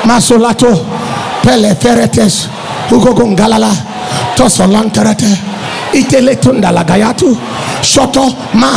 Masolato Peleferetes Ugogongalala Tosolanterete Iteletunda Lagayatu Shoto Ma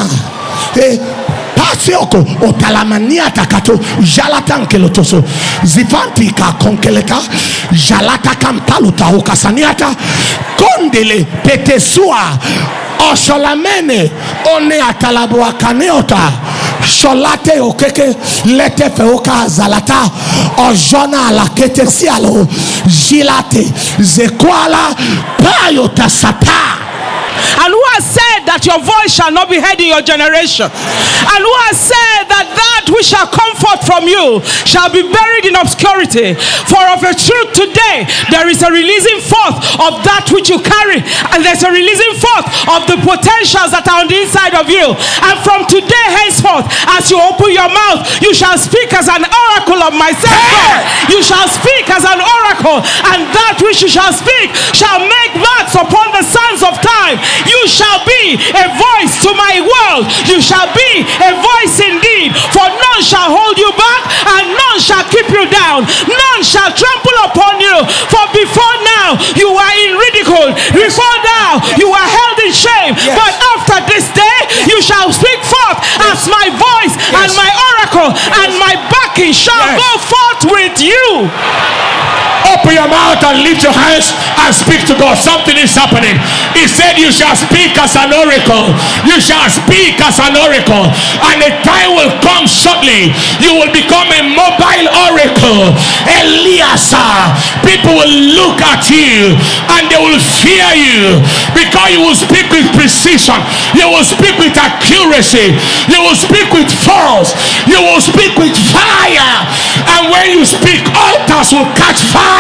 Pasioko Otalamania Takato Jalatan Kelotoso Zifanti Ka Konkeleta Jalata Kampaluta Ukasaniata Kondele Petesua Osholamene One Atalabua Kaneota Sholate okeke lete feoka zalata ojona la kete sialo jilate zekwala payo tasata. And who has said that your voice shall not be heard in your generation? And who has said that which shall come forth from you shall be buried in obscurity? For of a truth today there is a releasing forth of that which you carry, and there's a releasing forth of the potentials that are on the inside of you. And from today henceforth, as you open your mouth, you shall speak as an oracle of myself, God. You shall speak as an oracle, and that which you shall speak shall make marks upon the sands of time. You shall be a voice to my world. You shall be a voice indeed, for none shall hold you back, and none shall keep you down. None shall trample upon you. For before now you are in ridicule. Before now you are held in shame. Yes. But after this day you shall speak forth as my voice and my oracle, and my backing shall go forth with you. Open your mouth and lift your hands and speak to God. Something is happening. He said you shall speak as an oracle. You shall speak as an oracle. And a time will come shortly. You will become a mobile oracle. Eliasa. People will look at you and they will fear you, because you will speak with precision. You will speak with accuracy. You will speak with force. You will speak with fire. And when you speak, altars will catch fire.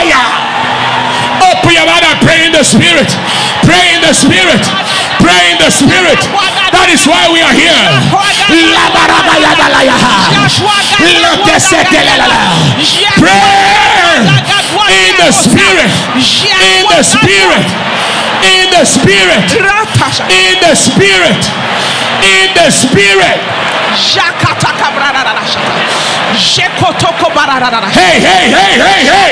Open your mouth and pray in the spirit. Pray in the spirit. Pray in the spirit. That is why we are here. Pray in the spirit. In the spirit. In the spirit. In the spirit. In the spirit. Hey, hey, hey, hey, hey.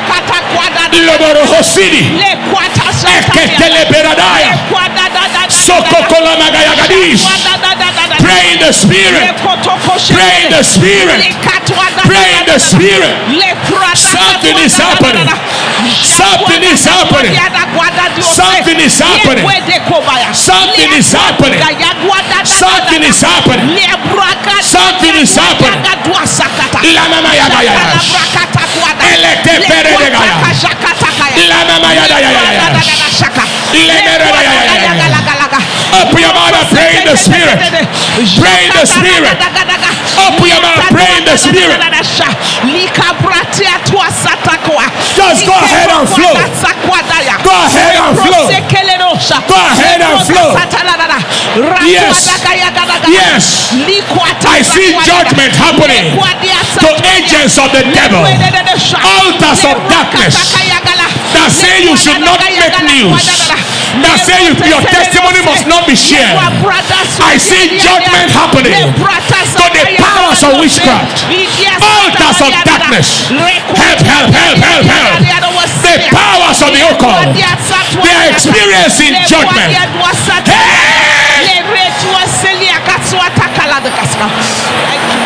Pray in the spirit. Pray in the spirit. Pray in the spirit. Something is happening. Something is happening. Something is happening. Something is happening. Something is happening. Something is happening. La mama ya ya ya. Elete pere de ya. La mama ya ya ya. Open your mouth and pray in the spirit. Pray in the spirit. Open your mouth, pray in the spirit. Just go ahead and flow. Go ahead and flow. Go ahead and flow. Yes. Yes. I see judgment happening to agents of the devil, altars of darkness that say you should not make news, that say your testimony must not be shared. I see judgment happening to the powers of witchcraft, altars of darkness. Help, help, help, help, help. The powers of the occult, they are experiencing judgment. Hey!